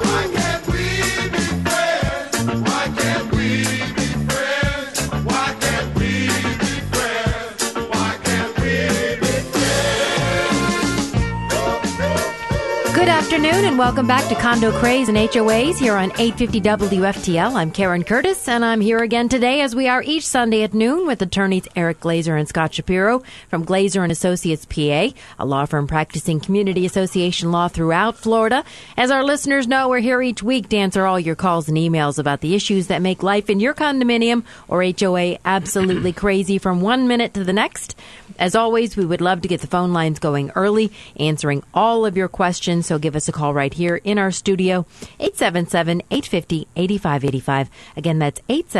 Why can't we be friends? Why can't we be friends? Why can't we be friends? Why can't we be friends? Good afternoon and welcome back to Condo Craze and HOAs here on 850 WFTL. I'm Karen Curtis and I'm here again today as we are each Sunday at noon with attorneys Eric Glazer and Scott Shapiro from Glazer & Associates PA, a law firm practicing community association law throughout Florida. As our listeners know, we're here each week to answer all your calls and emails about the issues that make life in your condominium or HOA absolutely crazy from one minute to the next. As always, we would love to get the phone lines going early, answering all of your questions. So give us a call right here in our studio, 877-850-8585. Again, that's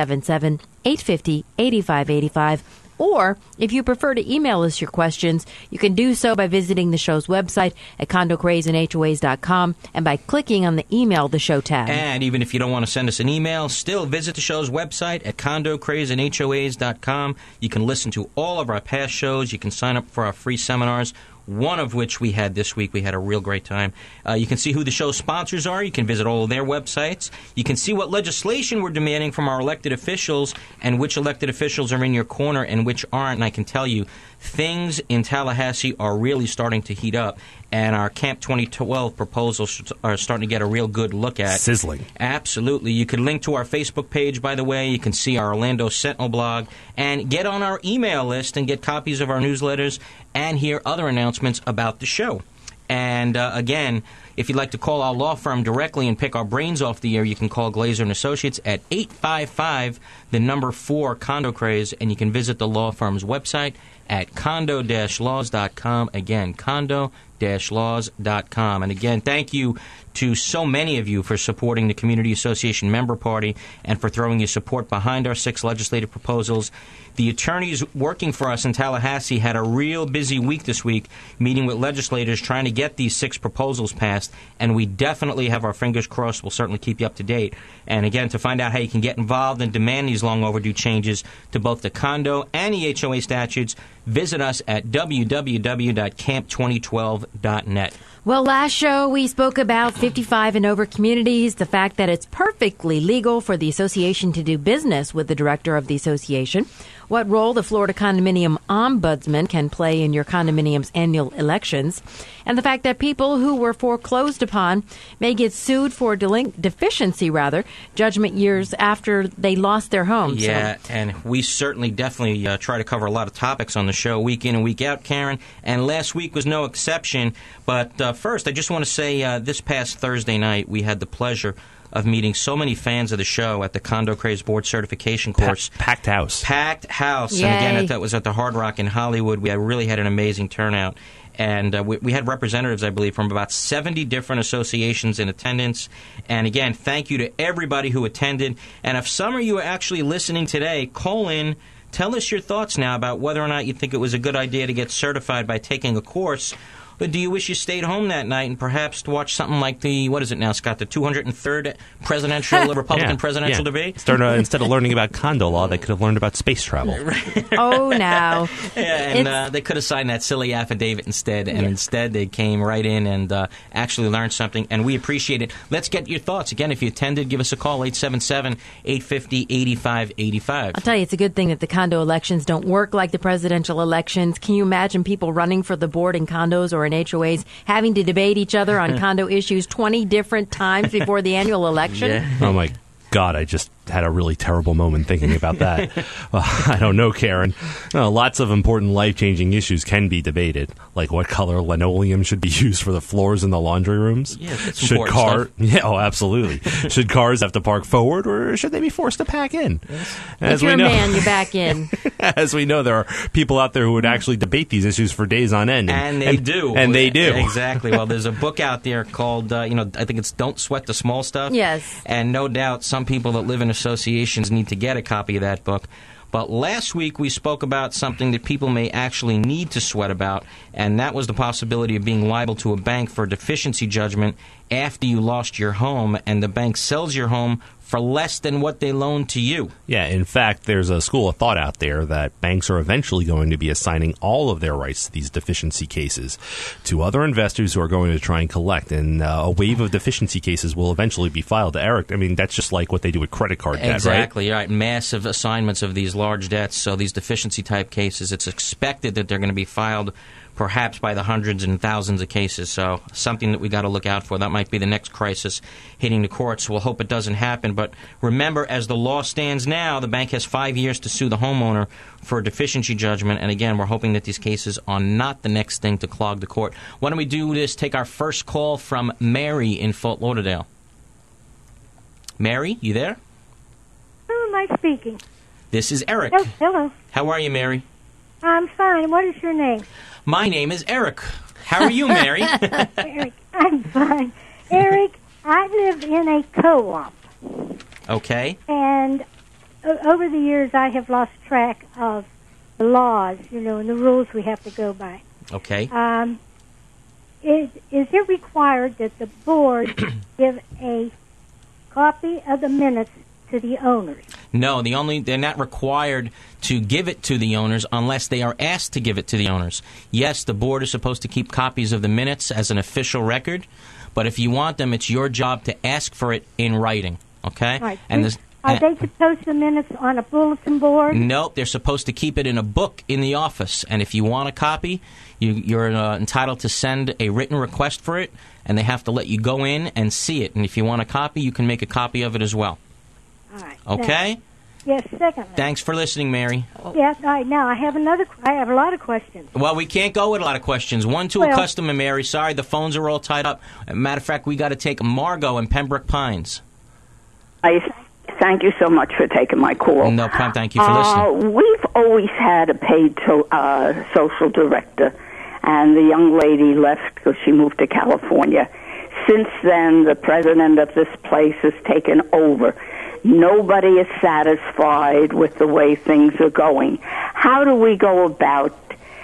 877-850-8585. Or if you prefer to email us your questions, you can do so by visiting the show's website at condocrazeandhoas.com and by clicking on the Email the Show tab. And even if you don't want to send us an email, still visit the show's website at condocrazeandhoas.com. You can listen to all of our past shows. You can sign up for our free seminars, one of which we had this week. We had a real great time. You can see who the show's sponsors are. You can visit all of their websites. You can see what legislation we're demanding from our elected officials and which elected officials are in your corner and which aren't. And I can tell you, things in Tallahassee are really starting to heat up, and our Camp 2012 proposals are starting to get a real good look at. Sizzling. Absolutely. You can link to our Facebook page, by the way. You can see our Orlando Sentinel blog and get on our email list and get copies of our newsletters and hear other announcements about the show. And again, if you'd like to call our law firm directly and pick our brains off the air, you can call Glazer & Associates at 855-4 Condo Craze, and you can visit the law firm's website at condo-laws.com. Again, condo-laws.com. And again, thank you to so many of you for supporting the Community Association Member Party and for throwing your support behind our 6 legislative proposals. The attorneys working for us in Tallahassee had a real busy week this week, meeting with legislators trying to get these 6 proposals passed, and we definitely have our fingers crossed. We'll certainly keep you up to date. And again, to find out how you can get involved and demand these long overdue changes to both the condo and the HOA statutes, visit us at www.camp2012.net. Well, last show we spoke about 55 and over communities, the fact that it's perfectly legal for the association to do business with the director of the association, what role the Florida Condominium Ombudsman can play in your condominium's annual elections, and the fact that people who were foreclosed upon may get sued for deficiency judgment years after they lost their home. Yeah, and we certainly definitely try to cover a lot of topics on the show week in and week out, Karen, and last week was no exception. But first, I just want to say this past Thursday night, we had the pleasure of meeting so many fans of the show at the Condo Craze Board Certification Course. Packed house. Packed house. Yay. And again, that was at the Hard Rock in Hollywood. We really had an amazing turnout. And we had representatives, I believe, from about 70 different associations in attendance. And again, thank you to everybody who attended. And if some of you are actually listening today, call in. Tell us your thoughts now about whether or not you think it was a good idea to get certified by taking a course. Or do you wish you stayed home that night and perhaps to watch something like the, what is it now, Scott, the 203rd Republican presidential debate? Instead of learning about condo law, they could have learned about space travel. Oh, now. And they could have signed that silly affidavit instead, and instead they came right in and actually learned something, and we appreciate it. Let's get your thoughts. Again, if you attended, give us a call, 877-850-8585. I'll tell you, it's a good thing that the condo elections don't work like the presidential elections. Can you imagine people running for the board in condos or in HOAs having to debate each other on condo issues 20 different times before the annual election? Yeah. Oh, my God, I just had a really terrible moment thinking about that. I don't know, Karen. Lots of important life-changing issues can be debated, like what color linoleum should be used for the floors in the laundry rooms. Yeah, that's important stuff. Yeah, oh, absolutely. Should cars have to park forward, or should they be forced to pack in? If you're a man, you're back in. As we know, there are people out there who would actually debate these issues for days on end. And they do. And they do. Exactly. Well, there's a book out there called, I think it's Don't Sweat the Small Stuff. Yes. And no doubt some people that live in associations need to get a copy of that book. But last week we spoke about something that people may actually need to sweat about, and that was the possibility of being liable to a bank for a deficiency judgment after you lost your home and the bank sells your home for less than what they loan to you. Yeah, in fact, there's a school of thought out there that banks are eventually going to be assigning all of their rights to these deficiency cases to other investors who are going to try and collect, and a wave of deficiency cases will eventually be filed. Eric, I mean, that's just like what they do with credit card debt, right? Exactly, right? Massive assignments of these large debts, so these deficiency-type cases, it's expected that they're going to be filed perhaps by the hundreds and thousands of cases. So something that we got to look out for. That might be the next crisis hitting the courts. We'll hope it doesn't happen. But remember, as the law stands now, the bank has 5 years to sue the homeowner for a deficiency judgment. And again, we're hoping that these cases are not the next thing to clog the court. Why don't we do this? Take our first call from Mary in Fort Lauderdale. Mary, you there? Who am I speaking? This is Eric. Oh, hello. How are you, Mary? I'm fine. What is your name? My name is Eric. How are you, Mary? Eric. I'm fine. Eric, I live in a co-op. Okay. And over the years, I have lost track of the laws, and the rules we have to go by. Okay. Is it required that the board give a copy of the minutes to the owners? No, they're not required to give it to the owners unless they are asked to give it to the owners. Yes, the board is supposed to keep copies of the minutes as an official record, but if you want them, it's your job to ask for it in writing. Okay? Right. And are they to post the minutes on a bulletin board? Nope, they're supposed to keep it in a book in the office. And if you want a copy, you're entitled to send a written request for it, and they have to let you go in and see it. And if you want a copy, you can make a copy of it as well. All right. Okay? Yes, secondly. Thanks for listening, Mary. Yes, all right. Now, I have a lot of questions. Well, we can't go with a lot of questions. One to a customer, Mary. Sorry, the phones are all tied up. Matter of fact, we got to take Margot in Pembroke Pines. Thank you so much for taking my call. No problem. Thank you for listening. We've always had a paid social director, and the young lady left because she moved to California. Since then, the president of this place has taken over. Nobody is satisfied with the way things are going. How do we go about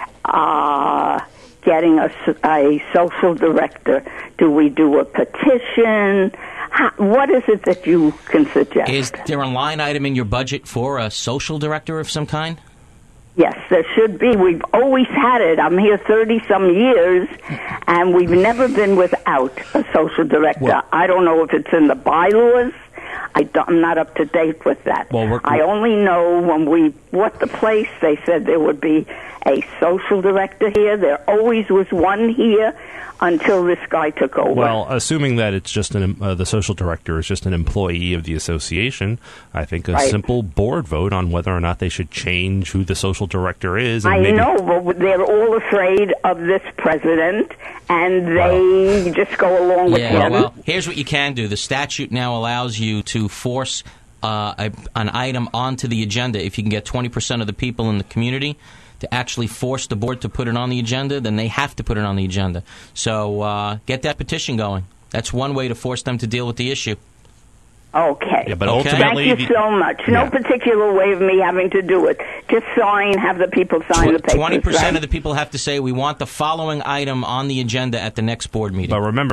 getting a social director? Do we do a petition? What is it that you can suggest? Is there a line item in your budget for a social director of some kind? Yes, there should be. We've always had it. I'm here 30-some years, and we've never been without a social director. Well, I don't know if it's in the bylaws. I'm not up to date with that. Well, I only know when we bought the place, they said there would be a social director here. There always was one here until this guy took over. Well, assuming that it's just the social director is just an employee of the association, I think a simple board vote on whether or not they should change who the social director is. And I know, but they're all afraid of this president, and they just go along with him. Well, here's what you can do. The statute now allows you to force an item onto the agenda. If you can get 20% of the people in the community to actually force the board to put it on the agenda, then they have to put it on the agenda. So get that petition going. That's one way to force them to deal with the issue. Okay. Yeah, but ultimately, thank you so much. No particular way of me having to do it. Just have the people sign the papers. 20% of the people have to say, we want the following item on the agenda at the next board meeting. But remember,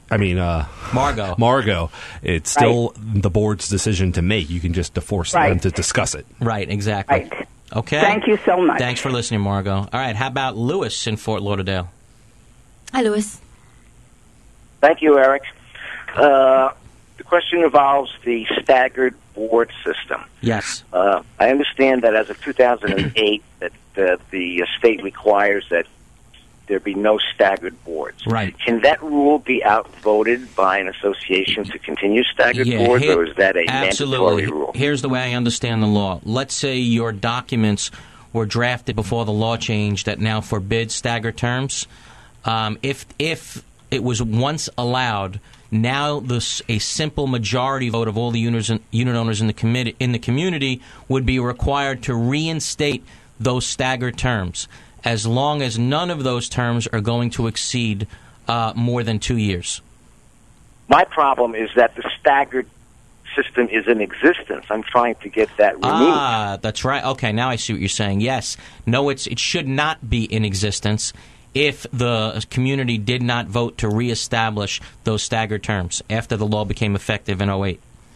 Margot, it's still the board's decision to make. You can just force them to discuss it. Right, exactly. Right. Okay. Thank you so much. Thanks for listening, Margot. All right, how about Lewis in Fort Lauderdale? Hi, Lewis. Thank you, Eric. The question involves the staggered board system. Yes. I understand that as of 2008, that the state requires that there be no staggered boards. Right. Can that rule be outvoted by an association to continue staggered boards, or is that a mandatory rule? Here's the way I understand the law. Let's say your documents were drafted before the law changed that now forbids staggered terms. If it was once allowed, now a simple majority vote of all the unit owners in the community would be required to reinstate those staggered terms, as long as none of those terms are going to exceed more than 2 years. My problem is that the staggered system is in existence. I'm trying to get that removed. Ah, that's right. Okay, now I see what you're saying. Yes. No, it should not be in existence if the community did not vote to reestablish those staggered terms after the law became effective in 2008.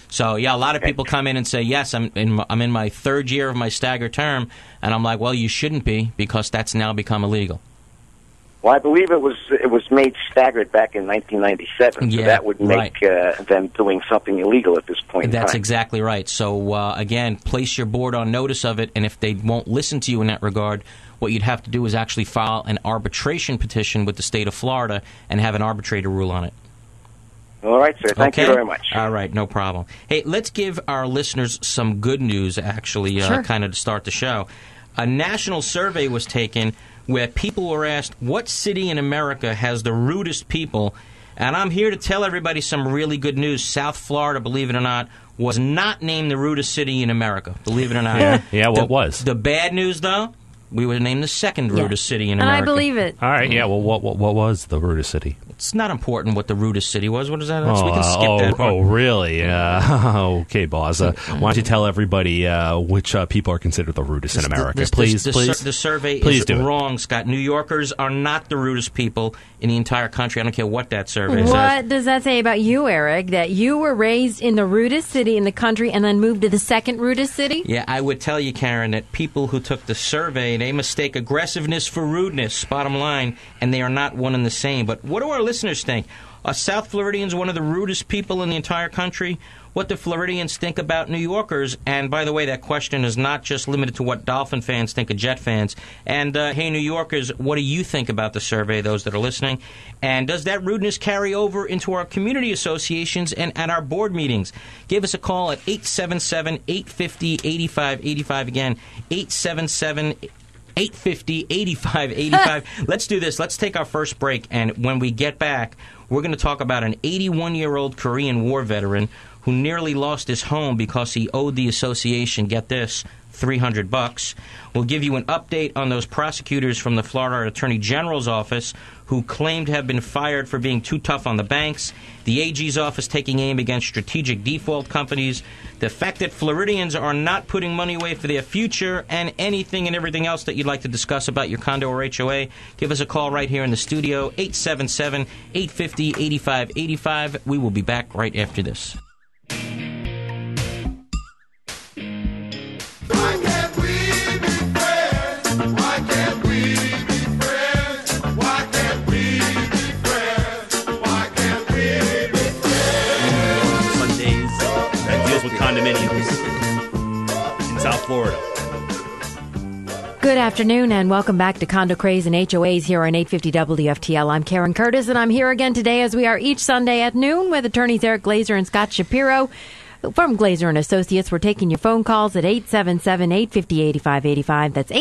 So, yeah, a lot of people come in and say, yes, I'm in my third year of my staggered term, and I'm like, well, you shouldn't be, because that's now become illegal. Well, I believe it was made staggered back in 1997, so that would make them doing something illegal at this point in time. That's exactly right. So, again, place your board on notice of it, and if they won't listen to you in that regard, what you'd have to do is actually file an arbitration petition with the state of Florida and have an arbitrator rule on it. All right, sir. Thank you very much. All right, no problem. Hey, let's give our listeners some good news, actually, kind of to start the show. A national survey was taken where people were asked, what city in America has the rudest people? And I'm here to tell everybody some really good news. South Florida, believe it or not, was not named the rudest city in America, believe it or not. What was? The bad news, though, we were named the second rudest city in America. And I believe it. All right, well, what was the rudest city? It's not important what the rudest city was. What is that? We can skip that part. Oh, really? Okay, boss. Why don't you tell everybody which people are considered the rudest in America? Please. The survey is wrong, Scott. New Yorkers are not the rudest people in the entire country. I don't care what that survey says. What does that say about you, Eric, that you were raised in the rudest city in the country and then moved to the second rudest city? Yeah, I would tell you, Karen, that people who took the survey, they mistake aggressiveness for rudeness, bottom line, and they are not one and the same. But what do our listeners think? Are South Floridians one of the rudest people in the entire country? What do Floridians think about New Yorkers? And by the way, that question is not just limited to what Dolphin fans think of Jet fans. And hey, New Yorkers, what do you think about the survey, those that are listening? And does that rudeness carry over into our community associations and at our board meetings? Give us a call at 877-850-8585. Again, 877-850-8585. Let's do this. Let's take our first break, and when we get back, we're going to talk about an 81-year-old Korean War veteran who nearly lost his home because he owed the association, get this, $300. We'll give you an update on those prosecutors from the Florida Attorney General's office who claimed to have been fired for being too tough on the banks, the AG's office taking aim against strategic default companies, the fact that Floridians are not putting money away for their future, and anything and everything else that you'd like to discuss about your condo or HOA. Give us a call right here in the studio, 877-850-8585. We will be back right after this. Why can't we be friends? Why can't we be friends? Why can't we be friends? Why can't we be friends? Sundays that deals with condominiums in South Florida. Good afternoon and welcome back to Condo Craze and HOAs here on 850 WFTL. I'm Karen Curtis and I'm here again today as we are each Sunday at noon with attorneys Eric Glazer and Scott Shapiro. From Glazer & Associates, we're taking your phone calls at 877-850-8585. That's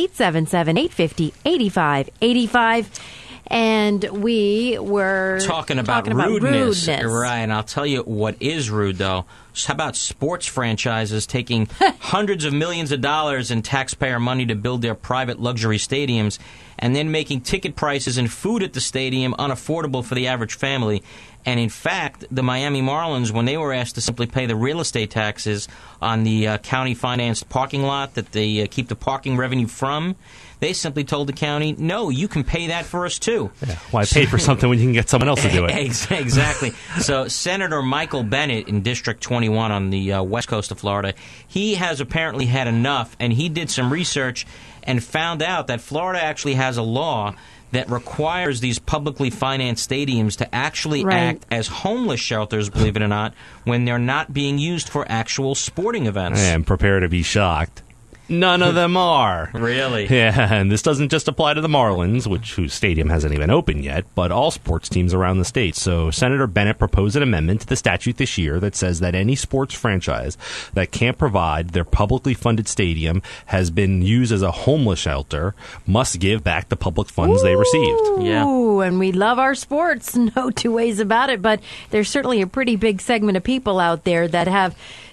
877-850-8585. And we were talking about rudeness. Right, and I'll tell you what is rude, though. How about sports franchises taking hundreds of millions of dollars in taxpayer money to build their private luxury stadiums and then making ticket prices and food at the stadium unaffordable for the average family? And in fact, the Miami Marlins, when they were asked to simply pay the real estate taxes on the county-financed parking lot that they keep the parking revenue from, they simply told the county, no, you can pay that for us, too. Yeah, why pay for something when you can get someone else to do it? Exactly. So Senator Michael Bennet in District 21 on the west coast of Florida, he has apparently had enough, and he did some research and found out that Florida actually has a law that requires these publicly financed stadiums to actually act as homeless shelters, believe it or not, when they're not being used for actual sporting events. And prepare to be shocked. None of them are. Really? Yeah, and this doesn't just apply to the Marlins, whose stadium hasn't even opened yet, but all sports teams around the state. So Senator Bennet proposed an amendment to the statute this year that says that any sports franchise that can't provide their publicly funded stadium has been used as a homeless shelter must give back the public funds they received. Yeah. And we love our sports, no two ways about it, but there's certainly a pretty big segment of people out there that have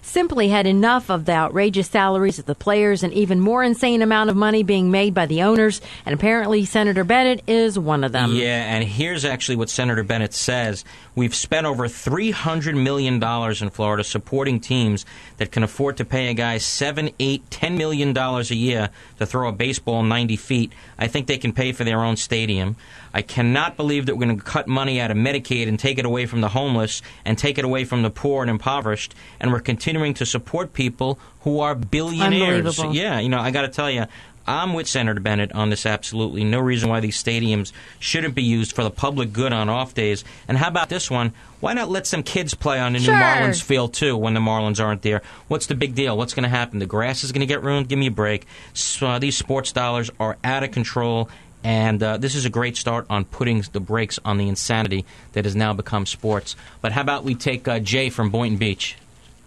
simply had enough of the outrageous salaries of the players and even more insane amount of money being made by the owners, and apparently Senator Bennett is one of them. Yeah, and here's actually what Senator Bennett says. We've spent over $300 million in Florida supporting teams that can afford to pay a guy $7, $8, $10 million a year to throw a baseball 90 feet. I think they can pay for their own stadium. I cannot believe that we're going to cut money out of Medicaid and take it away from the homeless and take it away from the poor and impoverished, and we're continuing to support people who are billionaires. Unbelievable. Yeah, I got to tell you, I'm with Senator Bennett on this absolutely. No reason why these stadiums shouldn't be used for the public good on off days. And how about this one? Why not let some kids play on the new Marlins field, too, when the Marlins aren't there? What's the big deal? What's going to happen? The grass is going to get ruined? Give me a break. So, these sports dollars are out of control. And this is a great start on putting the brakes on the insanity that has now become sports. But how about we take Jay from Boynton Beach?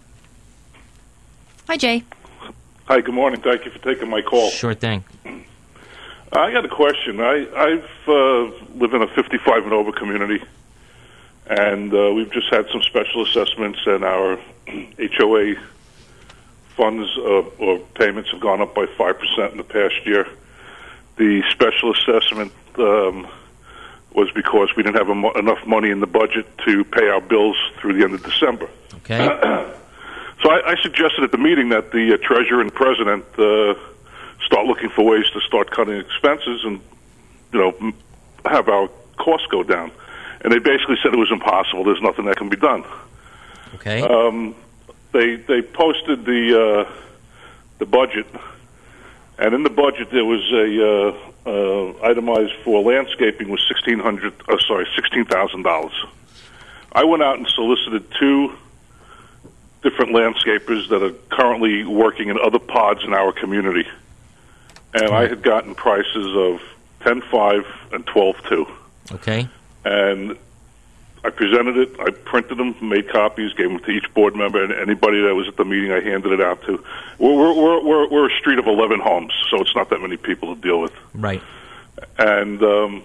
Hi, Jay. Hi, good morning. Thank you for taking my call. Sure thing. I got a question. I've live in a 55 and over community, and we've just had some special assessments, and our HOA funds or payments have gone up by 5% in the past year. The special assessment was because we didn't have enough money in the budget to pay our bills through the end of December. Okay. So I suggested at the meeting that the treasurer and president start looking for ways to start cutting expenses and, have our costs go down. And they basically said it was impossible. There's nothing that can be done. Okay. They posted the budget, and in the budget there was a itemized for landscaping was $16,000. I went out and solicited 2 different landscapers that are currently working in other pods in our community, and I had gotten prices of $10,500 and $12,200. Okay. And I presented it, I printed them, made copies, gave them to each board member, and anybody that was at the meeting I handed it out to. We're a street of 11 homes, so it's not that many people to deal with. Right. And so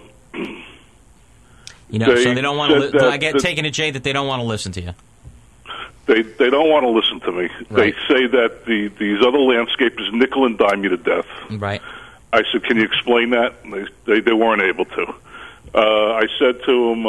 they don't want to. I get taken to Jay that they don't want to listen to you. They don't want to listen to me. Right. They say that these other landscapers nickel and dime you to death. Right. I said, can you explain that? And they weren't able to. I said to them,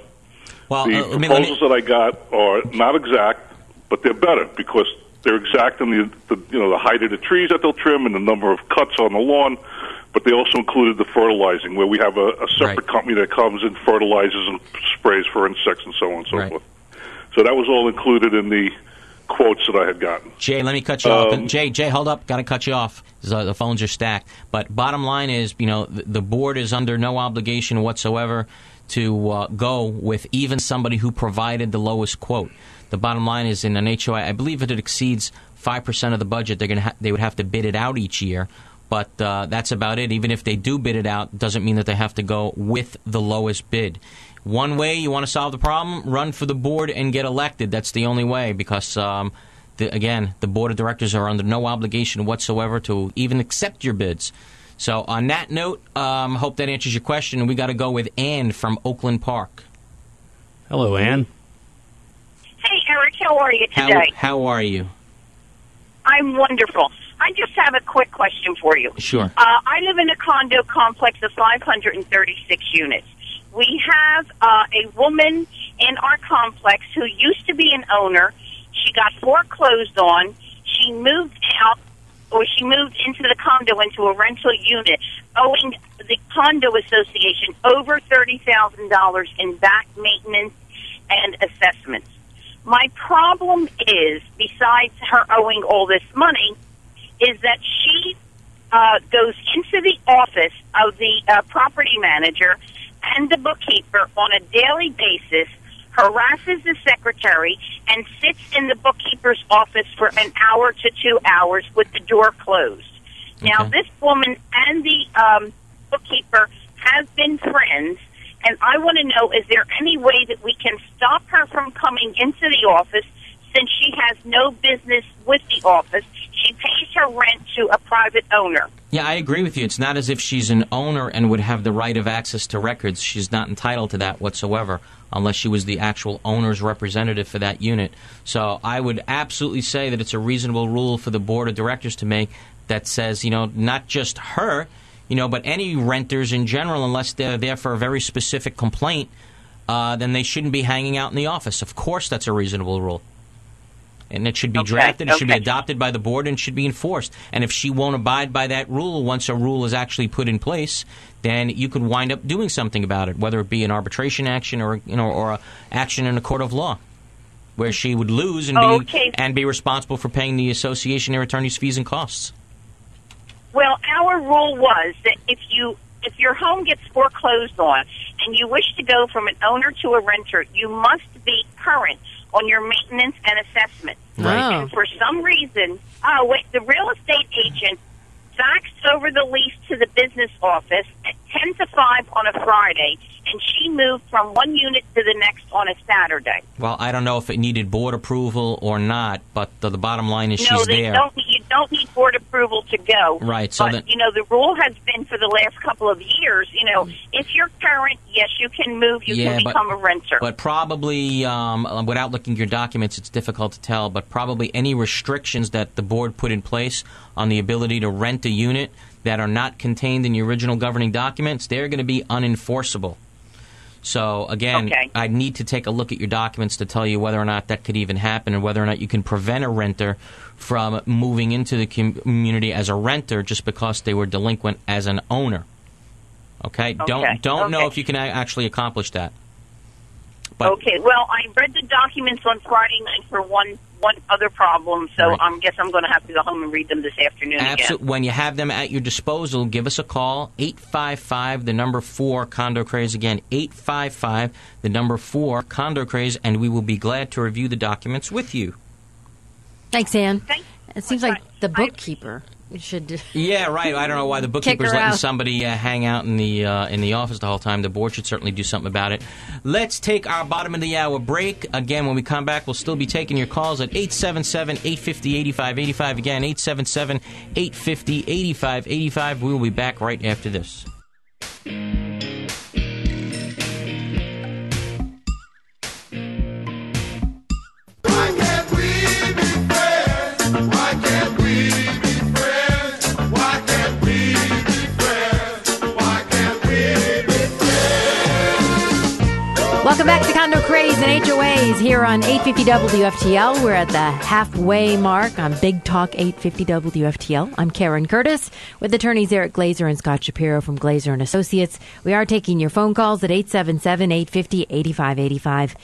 the proposals that I got are not exact, but they're better because they're exact in the height of the trees that they'll trim and the number of cuts on the lawn. But they also included the fertilizing, where we have a separate company that comes and fertilizes and sprays for insects and so on and so forth. So that was all included in the quotes that I had gotten. Jay, let me cut you off. Jay, hold up. Got to cut you off. The phones are stacked. But bottom line is, the board is under no obligation whatsoever to go with even somebody who provided the lowest quote. The bottom line is in an HOA, I believe if it exceeds 5% of the budget, they would have to bid it out each year. But that's about it. Even if they do bid it out, doesn't mean that they have to go with the lowest bid. One way you want to solve the problem, run for the board and get elected. That's the only way because, again, the board of directors are under no obligation whatsoever to even accept your bids. So on that note, hope that answers your question. And we got to go with Ann from Oakland Park. Hello, Ann. Hey, Eric, how are you today? How are you? I'm wonderful. I just have a quick question for you. Sure. I live in a condo complex of 536 units. We have a woman in our complex who used to be an owner. She got foreclosed on. She moved out, or she moved into the condo into a rental unit, owing the condo association over $30,000 in back maintenance and assessments. My problem is, besides her owing all this money, is that she goes into the office of the property manager and the bookkeeper on a daily basis, harasses the secretary, and sits in the bookkeeper's office for an hour to 2 hours with the door closed. Okay. Now, this woman and the bookkeeper have been friends, and I want to know, is there any way that we can stop her from coming into the office since she has no business with the office? She pays her rent to a private owner. Yeah, I agree with you. It's not as if she's an owner and would have the right of access to records. She's not entitled to that whatsoever unless she was the actual owner's representative for that unit. So I would absolutely say that it's a reasonable rule for the board of directors to make that says, not just her, but any renters in general, unless they're there for a very specific complaint, then they shouldn't be hanging out in the office. Of course that's a reasonable rule. And it should be drafted, it should be adopted by the board, and should be enforced. And if she won't abide by that rule, once a rule is actually put in place, then you could wind up doing something about it, whether it be an arbitration action or a action in a court of law, where she would lose and be responsible for paying the association their attorney's fees and costs. Well, our rule was that if your home gets foreclosed on and you wish to go from an owner to a renter, you must be current on your maintenance and assessment. Right. And for some reason, the real estate agent faxed over the lease to the business office at 10 to 5 on a Friday, and she moved from one unit to the next on a Saturday. Well, I don't know if it needed board approval or not, but the bottom line is she's there. You don't need board approval to go. Right. So but, the rule has been for the last couple of years, if you're current, yes, you can move, you can become a renter. But probably, without looking at your documents, it's difficult to tell, but probably any restrictions that the board put in place on the ability to rent a unit that are not contained in the original governing documents, they're going to be unenforceable. So, again, I need to take a look at your documents to tell you whether or not that could even happen and whether or not you can prevent a renter from moving into the community as a renter just because they were delinquent as an owner. Okay? Don't know if you can actually accomplish that. But, well, I read the documents on Friday night for one other problem, so I guess I'm going to have to go home and read them this afternoon again. When you have them at your disposal, give us a call, 855, the number 4, Condo Craze. Again, 855, the number 4, Condo Craze, and we will be glad to review the documents with you. Thanks, Ann. It seems like the bookkeeper should. Yeah, right. I don't know why the bookkeeper's letting somebody hang out in the office the whole time. The board should certainly do something about it. Let's take our bottom of the hour break. Again, when we come back, we'll still be taking your calls at 877-850-8585. Again, 877-850-8585. We will be back right after this. Welcome back to Condo Craze and HOAs here on 850 WFTL. We're at the halfway mark on Big Talk 850 WFTL. I'm Karen Curtis with attorneys Eric Glazer and Scott Shapiro from Glazer & Associates. We are taking your phone calls at 877-850-8585,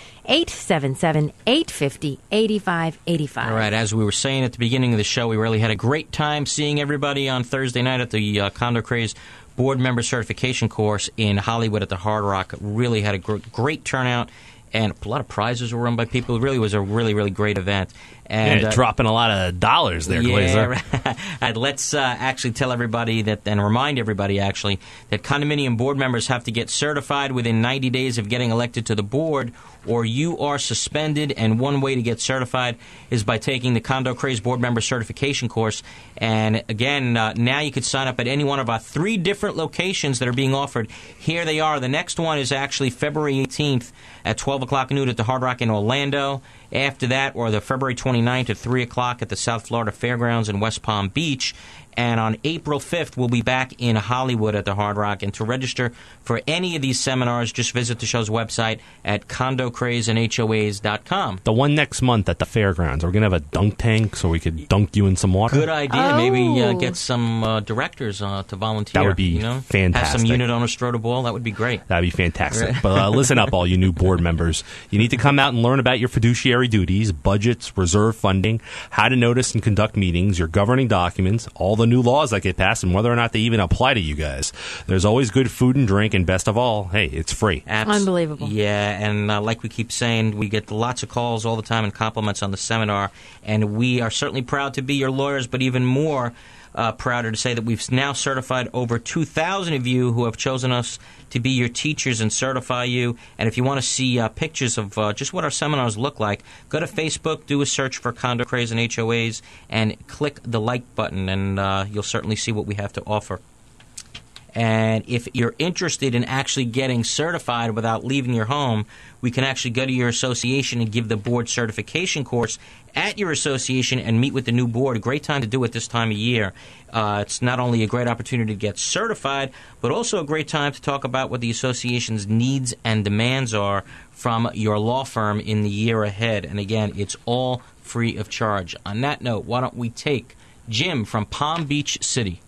877-850-8585. All right, as we were saying at the beginning of the show, we really had a great time seeing everybody on Thursday night at the Condo Craze board member certification course in Hollywood at the Hard Rock. Really had a great turnout, and a lot of prizes were won by people. It really was a really, really great event. And dropping a lot of dollars there, Glazer. And let's actually tell everybody that, and remind everybody actually, that condominium board members have to get certified within 90 days of getting elected to the board, or you are suspended. And one way to get certified is by taking the Condo Craze board member certification course. And again, now you could sign up at any one of our 3 different locations that are being offered. Here they are. The next one is actually February 18th at 12 o'clock noon at the Hard Rock in Orlando. After that, or the February 29th at 3 o'clock at the South Florida Fairgrounds in West Palm Beach. And on April 5th, we'll be back in Hollywood at the Hard Rock. And to register for any of these seminars, just visit the show's website at condocrazeandhoas.com. The one next month at the fairgrounds, we're going to have a dunk tank so we could dunk you in some water. Good idea. Maybe get some directors to volunteer. That would be fantastic. Have some unit owners throw the ball. That would be great. That would be fantastic. But listen up, all you new board members. You need to come out and learn about your fiduciary duties, budgets, reserve funding, how to notice and conduct meetings, your governing documents, all the new laws that get passed, and whether or not they even apply to you guys. There's always good food and drink, and best of all, hey, it's free. Unbelievable. Yeah, and like we keep saying, we get lots of calls all the time and compliments on the seminar, and we are certainly proud to be your lawyers, but even more prouder to say that we've now certified over 2,000 of you who have chosen us to be your teachers and certify you. And if you want to see pictures of just what our seminars look like, go to Facebook, do a search for Condo Craze and HOAs, and click the like button, and you'll certainly see what we have to offer. And if you're interested in actually getting certified without leaving your home, we can actually go to your association and give the board certification course at your association and meet with the new board. A great time to do it this time of year. It's not only a great opportunity to get certified, but also a great time to talk about what the association's needs and demands are from your law firm in the year ahead. And again, it's all free of charge. On that note, why don't we take Jim from Palm Beach City.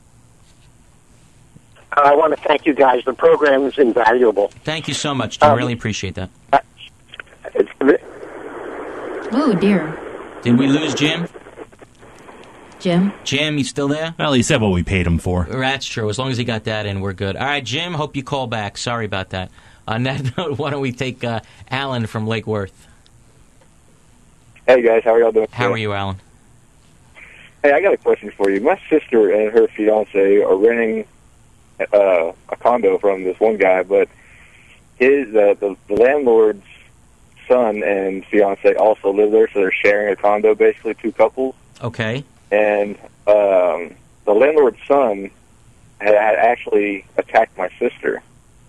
I want to thank you guys. The program is invaluable. Thank you so much, Jim. Really appreciate that. Oh, dear. Did we lose Jim? Jim? Jim, you still there? Well, he said what we paid him for. That's true. As long as he got that in, we're good. All right, Jim, hope you call back. Sorry about that. On that note, why don't we take Alan from Lake Worth? Hey, guys. How are y'all doing? How are you, Alan? Hey, I got a question for you. My sister and her fiancé are renting a condo from this one guy, but the landlord's son and fiance also live there, so they're sharing a condo, basically two couples. Okay. And the landlord's son had actually attacked my sister,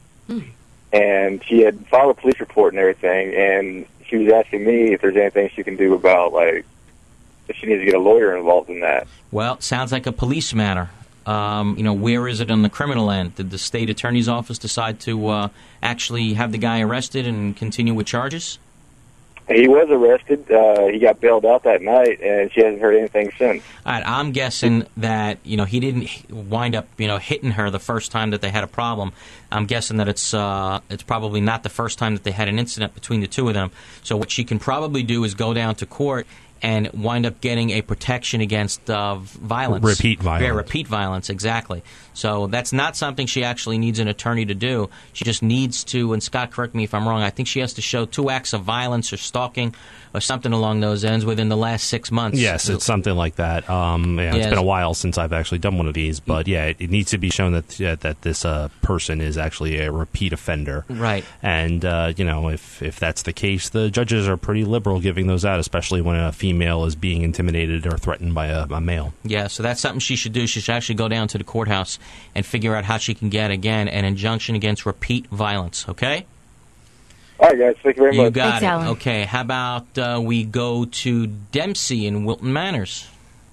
and she had filed a police report and everything. And she was asking me if there's anything she can do about, like, if she needs to get a lawyer involved in that. Well, sounds like a police matter. Where is it on the criminal end? Did the state attorney's office decide to actually have the guy arrested and continue with charges? He was arrested. He got bailed out that night, and she hasn't heard anything since. All right, I'm guessing that he didn't wind up hitting her the first time that they had a problem. I'm guessing that it's probably not the first time that they had an incident between the two of them. So what she can probably do is go down to court and wind up getting a protection against violence. Repeat violence. Yeah, repeat violence, exactly. So that's not something she actually needs an attorney to do. She just needs to, and Scott, correct me if I'm wrong, I think she has to show 2 acts of violence or stalking or something along those ends within the last 6 months. Yes, it's something like that. It's been a while since I've actually done one of these, but yeah, it needs to be shown that this person is actually a repeat offender. Right. And, if that's the case, the judges are pretty liberal giving those out, especially when a female is being intimidated or threatened by a male. Yeah, so that's something she should do. She should actually go down to the courthouse and figure out how she can get, again, an injunction against repeat violence, okay? All right, guys. Thank you very much. You got Thanks, it. Alan. Okay, how about we go to Dempsey in Wilton Manors?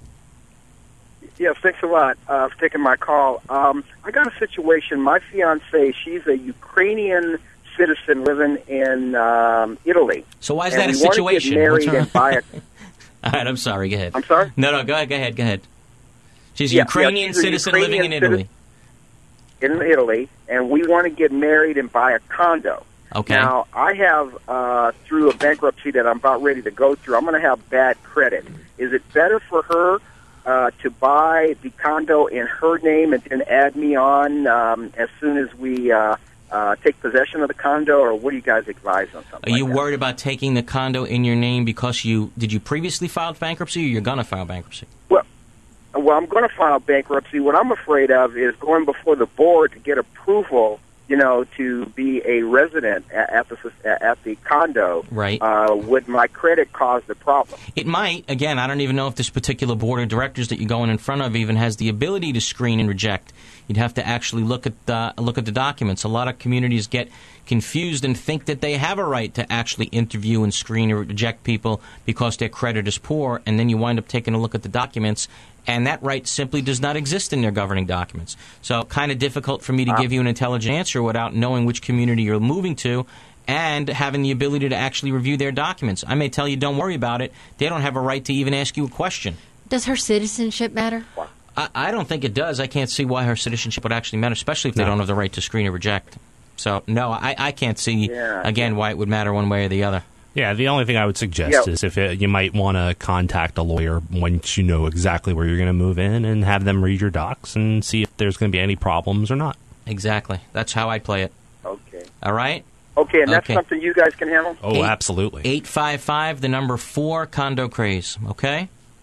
Yeah, thanks a lot for taking my call. I got a situation. My fiancée, she's a Ukrainian citizen living in Italy. So why is and that a we situation? Want to get married and buy a... All right, I'm sorry. Go ahead. I'm sorry? No, go ahead. She's a Ukrainian citizen living in Italy. In Italy, and we want to get married and buy a condo. Okay. Now, I have, through a bankruptcy that I'm about ready to go through, I'm going to have bad credit. Is it better for her to buy the condo in her name and then add me on as soon as we take possession of the condo, or what do you guys advise on something Are you like that? worried about taking the condo in your name because did you previously file bankruptcy, or you're going to file bankruptcy? Well, I'm going to file bankruptcy. What I'm afraid of is going before the board to get approval, to be a resident at the condo. Right. Would my credit cause the problem? It might. Again, I don't even know if this particular board of directors that you're going in front of even has the ability to screen and reject. You'd have to actually look at the documents. A lot of communities get confused and think that they have a right to actually interview and screen or reject people because their credit is poor, and then you wind up taking a look at the documents, and that right simply does not exist in their governing documents. So kind of difficult for me to give you an intelligent answer without knowing which community you're moving to and having the ability to actually review their documents. I may tell you, don't worry about it. They don't have a right to even ask you a question. Does her citizenship matter? I don't think it does. I can't see why her citizenship would actually matter, especially if they don't have the right to screen or reject. So, no, I can't see, again, why it would matter one way or the other. Yeah, the only thing I would suggest is if you might want to contact a lawyer once you know exactly where you're going to move in and have them read your docs and see if there's going to be any problems or not. Exactly. That's how I'd play it. Okay. All right? Okay, and that's something you guys can handle? Oh, absolutely. 855, the number 4, Condo Craze. Okay?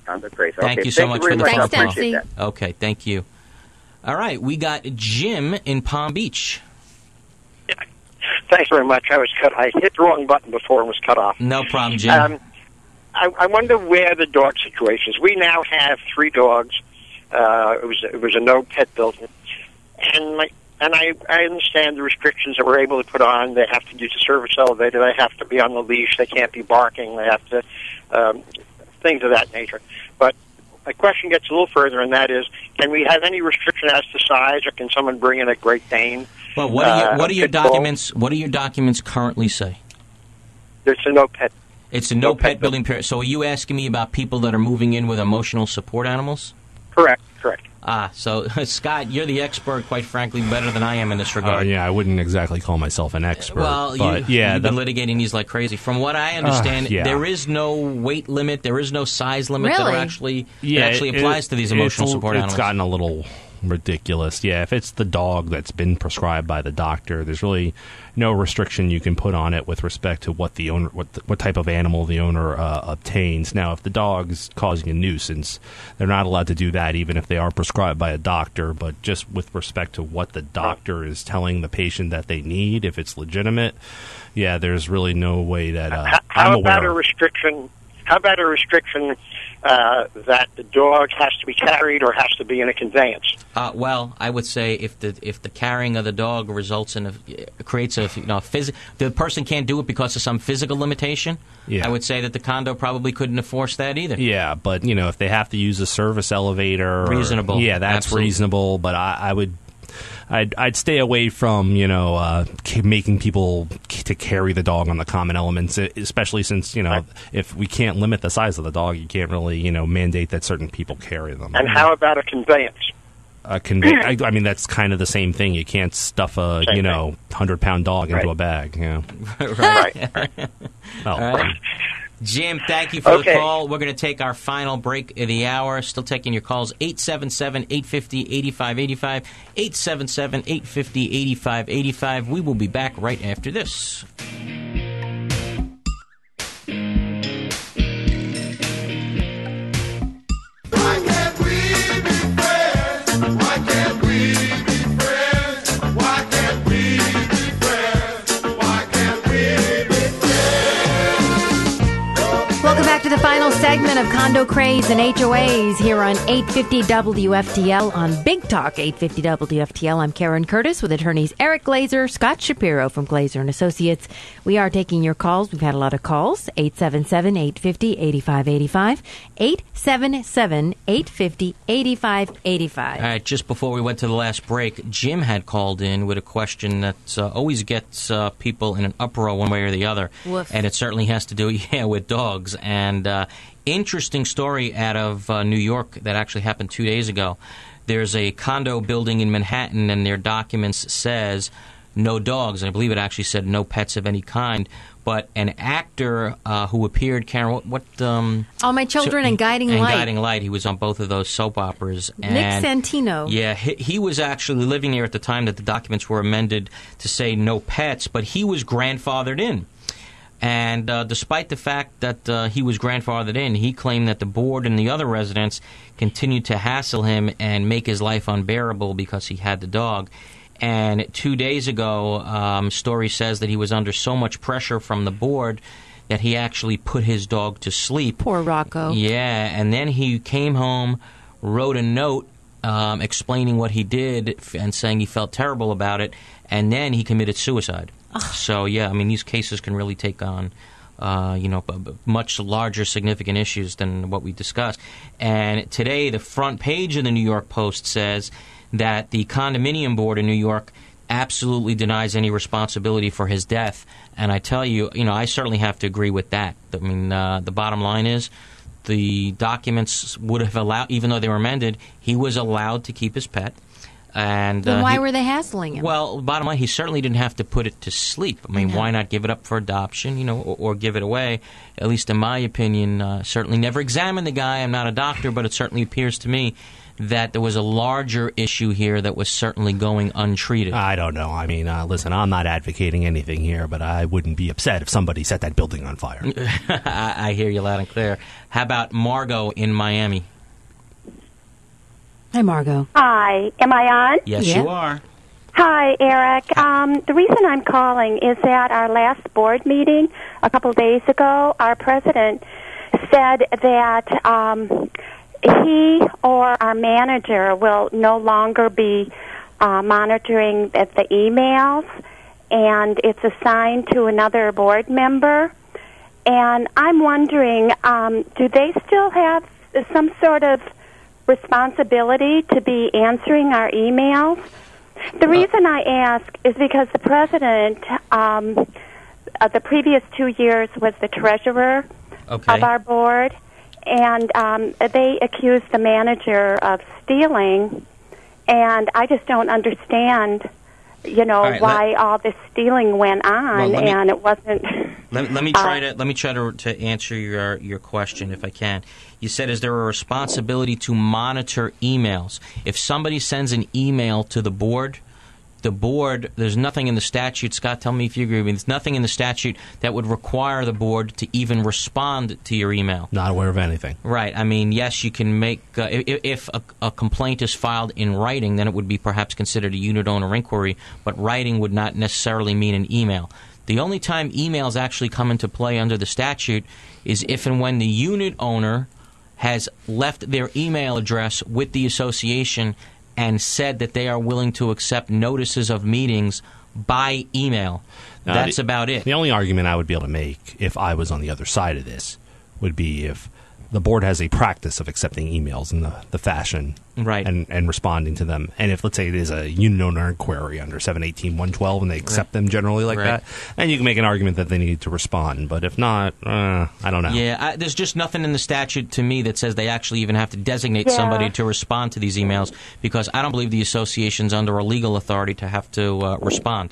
Condo Craze. Thank okay. you so much for the much. phone I appreciate call. that. Okay, thank you. All right, we got Jim in Palm Beach. Thanks very much. I hit the wrong button before and was cut off. No problem, Jim. I wonder where the dog situation is. We now have 3 dogs. It was a no pet building, and I understand the restrictions that we're able to put on. They have to use a service elevator. They have to be on the leash. They can't be barking. They have to things of that nature. But my question gets a little further, and that is, can we have any restriction as to size, or can someone bring in a Great Dane? Well, what do your documents? What do your documents currently say? It's a no pet. It's a no pet building period. So are you asking me about people that are moving in with emotional support animals? Correct. So, Scott, you're the expert, quite frankly, better than I am in this regard. Yeah, I wouldn't exactly call myself an expert. Well, but you've been litigating these like crazy. From what I understand, there is no weight limit, there is no size limit that actually applies to these emotional support animals. It's gotten a little ridiculous. Yeah, if it's the dog that's been prescribed by the doctor, there's really no restriction you can put on it with respect to what the owner, what type of animal the owner obtains. Now, if the dog's causing a nuisance, they're not allowed to do that, even if they are prescribed by a doctor. But just with respect to what the doctor is telling the patient that they need, if it's legitimate, yeah, there's really no way that How I'm about aware a of. restriction? How about a restriction that the dog has to be carried or has to be in a conveyance? Well, I would say if the carrying of the dog results in creates a the person can't do it because of some physical limitation. Yeah. I would say that the condo probably couldn't enforce that either. Yeah, but if they have to use a service elevator, reasonable. Yeah, that's Absolutely. reasonable. But I'd stay away from making people to carry the dog on the common elements, especially since if we can't limit the size of the dog, you can't really mandate that certain people carry them. And how about a conveyance? I mean, that's kind of the same thing. You can't stuff a 100-pound dog into a bag. Right. All right. Jim, thank you for the call. We're going to take our final break of the hour. Still taking your calls, 877-850-8585, 877-850-8585. We will be back right after this. Why can't we be friends? Why can't we be friends? Why can't we be friends? Why can't we be friends? Welcome back to the final segment of Condo Craze and HOAs here on 850 WFTL on Big Talk 850 WFTL. I'm Karen Curtis with attorneys Eric Glazer, Scott Shapiro from Glazer & Associates. We are taking your calls. We've had a lot of calls. 877-850-8585. 877-850-8585. All right, just before we went to the last break, Jim had called in with a question that always gets people in an uproar one way or the other. Woof. And it certainly has to do, with dogs. And interesting story out of New York that actually happened 2 days ago. There's a condo building in Manhattan, and their documents says no dogs. And I believe it actually said no pets of any kind. But an actor who appeared, Karen, what All My Children and Guiding Light. Guiding Light. He was on both of those soap operas. Nick And Santino. yeah, he was actually living there at the time that the documents were amended to say no pets, but he was grandfathered in. And despite the fact that he was grandfathered in, he claimed that the board and the other residents continued to hassle him and make his life unbearable because he had the dog. And 2 days ago, story says that he was under so much pressure from the board that he actually put his dog to sleep. Poor Rocco. Yeah, and then he came home, wrote a note explaining what he did and saying he felt terrible about it, and then he committed suicide. So, yeah, I mean, these cases can really take on, much larger significant issues than what we discussed. And today, the front page of the New York Post says that the condominium board in New York absolutely denies any responsibility for his death. And I tell you, I certainly have to agree with that. I mean, the bottom line is the documents would have allowed, even though they were amended, he was allowed to keep his pet. And then why were they hassling him? Well, bottom line, he certainly didn't have to put it to sleep. I mean, why not give it up for adoption, or give it away? At least in my opinion, certainly never examined the guy. I'm not a doctor, but it certainly appears to me that there was a larger issue here that was certainly going untreated? I don't know. I mean, listen, I'm not advocating anything here, but I wouldn't be upset if somebody set that building on fire. I hear you loud and clear. How about Margot in Miami? Hi, Margot. Hi. Am I on? Yes, you are. Hi, Eric. The reason I'm calling is that our last board meeting a couple days ago, our president said that he or our manager will no longer be monitoring the emails, and it's assigned to another board member. And I'm wondering, do they still have some sort of responsibility to be answering our emails? The reason I ask is because the president, the previous 2 years, was the treasurer of our board, and they accused the manager of stealing, and I just don't understand, why all this stealing went on, and it wasn't. Let me try to answer your question if I can. You said, is there a responsibility to monitor emails? If somebody sends an email to the board, there's nothing in the statute, Scott, tell me if you agree with me, there's nothing in the statute that would require the board to even respond to your email. Not aware of anything. Right. I mean, yes, you can make, if a complaint is filed in writing, then it would be perhaps considered a unit owner inquiry, but writing would not necessarily mean an email. The only time emails actually come into play under the statute is if and when the unit owner has left their email address with the association and said that they are willing to accept notices of meetings by email. That's about it. The only argument I would be able to make if I was on the other side of this would be if the board has a practice of accepting emails in the fashion and responding to them. And if, let's say, it is a unit owner inquiry under 718.112 and they accept them generally like that, then you can make an argument that they need to respond. But if not, I don't know. Yeah, there's just nothing in the statute to me that says they actually even have to designate somebody to respond to these emails, because I don't believe the association's under a legal authority to have to respond.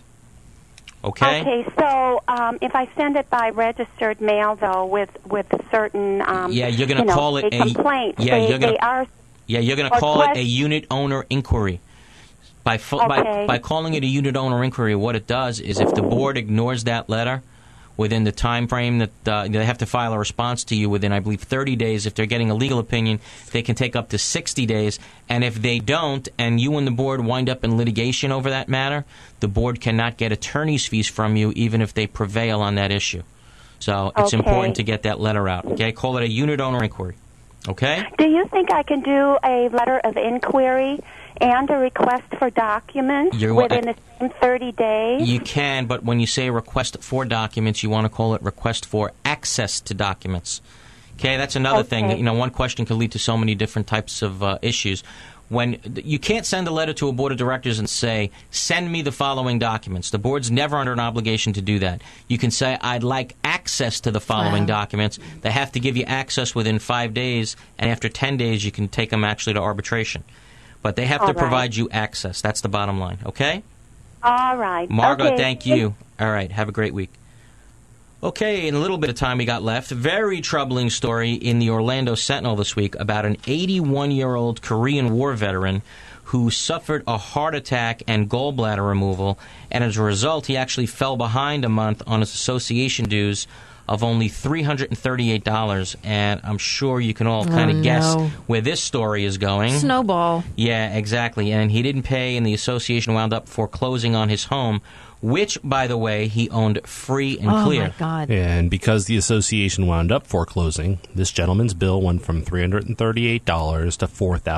Okay, so if I send it by registered mail, though, with certain you're going to call it a complaint. You're going to call it a unit owner inquiry. By calling it a unit owner inquiry, what it does is if the board ignores that letter within the time frame that they have to file a response to you within, I believe, 30 days. If they're getting a legal opinion, they can take up to 60 days. And if they don't, and you and the board wind up in litigation over that matter, the board cannot get attorney's fees from you even if they prevail on that issue. So it's important to get that letter out. Okay, call it a unit owner inquiry. Okay? Do you think I can do a letter of inquiry and a request for documents within the same 30 days? You can, but when you say request for documents, you want to call it request for access to documents. Okay, that's another thing. One question can lead to so many different types of issues. When you can't send a letter to a board of directors and say, send me the following documents. The board's never under an obligation to do that. You can say, I'd like access to the following documents. They have to give you access within 5 days, and after 10 days you can take them actually to arbitration. But they have to provide you access. That's the bottom line, okay? All right. Margot, thank you. All right, have a great week. Okay, in a little bit of time we got left, very troubling story in the Orlando Sentinel this week about an 81-year-old Korean War veteran who suffered a heart attack and gallbladder removal, and as a result he actually fell behind a month on his association dues of only $338, and I'm sure you can all kind of guess where this story is going. Snowball. Yeah, exactly, and he didn't pay, and the association wound up foreclosing on his home, which, by the way, he owned free and clear. Oh, my God. And because the association wound up foreclosing, this gentleman's bill went from $338 to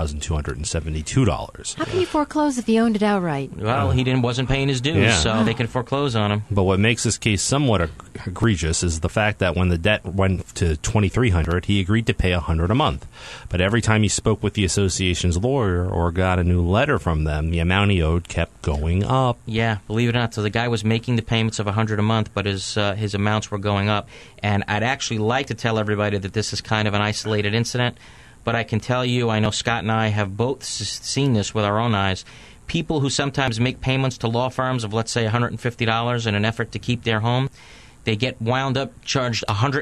$4,272. How can you foreclose if he owned it outright? Well, he wasn't paying his dues, so they can foreclose on him. But what makes this case somewhat egregious is the fact that when the debt went to $2,300, he agreed to pay $100 a month. But every time he spoke with the association's lawyer or got a new letter from them, the amount he owed kept going up. Yeah, believe it or not. So the guy was making the payments of $100 a month, but his amounts were going up. And I'd actually like to tell everybody that this is kind of an isolated incident, but I can tell you, I know Scott and I have both seen this with our own eyes. People who sometimes make payments to law firms of, let's say, $150 in an effort to keep their home, They get wound up charged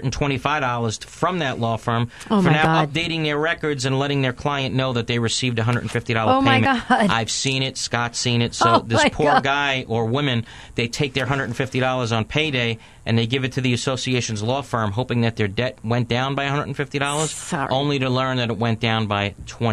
$125 from that law firm Oh, for my now God. updating their records and letting their client know that they received a $150 Oh, my payment. God. I've seen it. Scott's seen it. So Oh, this my poor God. guy or women, they take their $150 on payday and they give it to the association's law firm, hoping that their debt went down by $150, only to learn that it went down by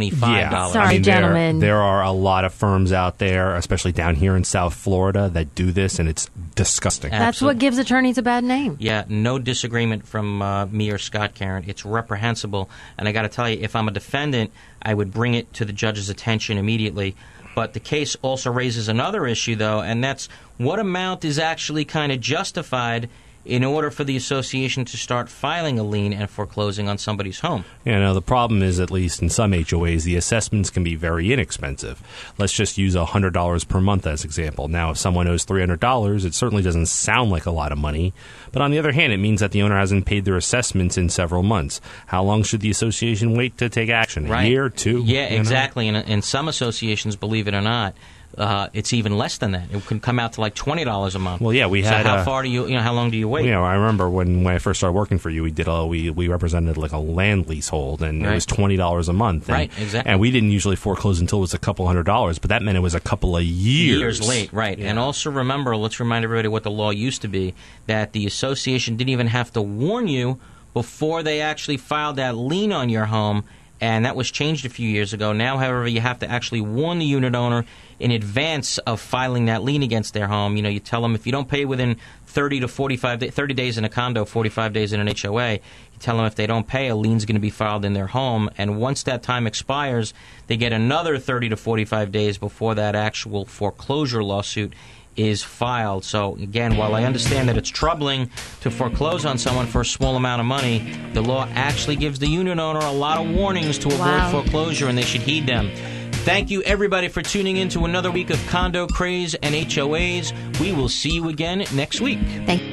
$25. I mean, there are a lot of firms out there, especially down here in South Florida, that do this, and it's disgusting. That's what gives attorneys a bad name. Yeah, no disagreement from me or Scott, Karen. It's reprehensible. And I got to tell you, if I'm a defendant, I would bring it to the judge's attention immediately. But the case also raises another issue, though, and that's what amount is actually kind of justified in order for the association to start filing a lien and foreclosing on somebody's home. You know, the problem is, at least in some HOAs, the assessments can be very inexpensive. Let's just use $100 per month as example. Now, if someone owes $300, it certainly doesn't sound like a lot of money. But on the other hand, it means that the owner hasn't paid their assessments in several months. How long should the association wait to take action? A year, two? Yeah, you know? exactly. And in some associations, believe it or not, it's even less than that. It can come out to like $20 a month. Well, yeah, we so had. how far do you know? How long do you wait? You know, I remember when I first started working for you, we represented like a land leasehold, and it was $20 a month. And, Right, exactly. And we didn't usually foreclose until it was a couple $100, but that meant it was a couple of years late, right. And also remember, let's remind everybody what the law used to be, that the association didn't even have to warn you before they actually filed that lien on your home, and that was changed a few years ago. Now, however, you have to actually warn the unit owner in advance of filing that lien against their home. You know, you tell them if you don't pay within 30 days in a condo, 45 days in an HOA, you tell them if they don't pay, a lien's going to be filed in their home. And once that time expires, they get another 30 to 45 days before that actual foreclosure lawsuit is filed. So, again, while I understand that it's troubling to foreclose on someone for a small amount of money, the law actually gives the unit owner a lot of warnings to avoid foreclosure, and they should heed them. Thank you, everybody, for tuning in to another week of Condo Craze and HOAs. We will see you again next week. Thank